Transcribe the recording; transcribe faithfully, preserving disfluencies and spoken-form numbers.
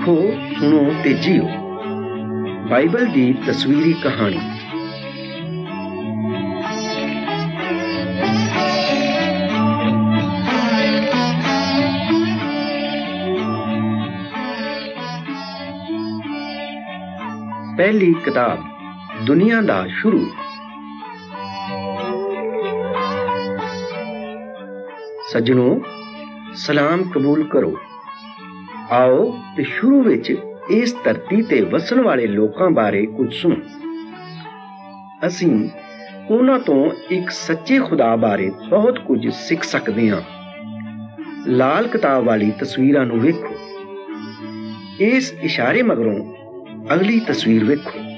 देखो, सुनो ते जियो। बाइबल दी तस्वीरी कहानी। पहली किताब दुनिया दा शुरू। सज्जनों, सलाम कबूल करो। आओ ते शुरू विच इस धरती ते वसन वाले लोकां बारे कुछ सुनो। असीं उन्हां तों एक सच्चे खुदा बारे बहुत कुछ सिख सकदे हां। लाल किताब वाली तस्वीरां नूं वेखो। इस इशारे मगरों अगली तस्वीर वेखो।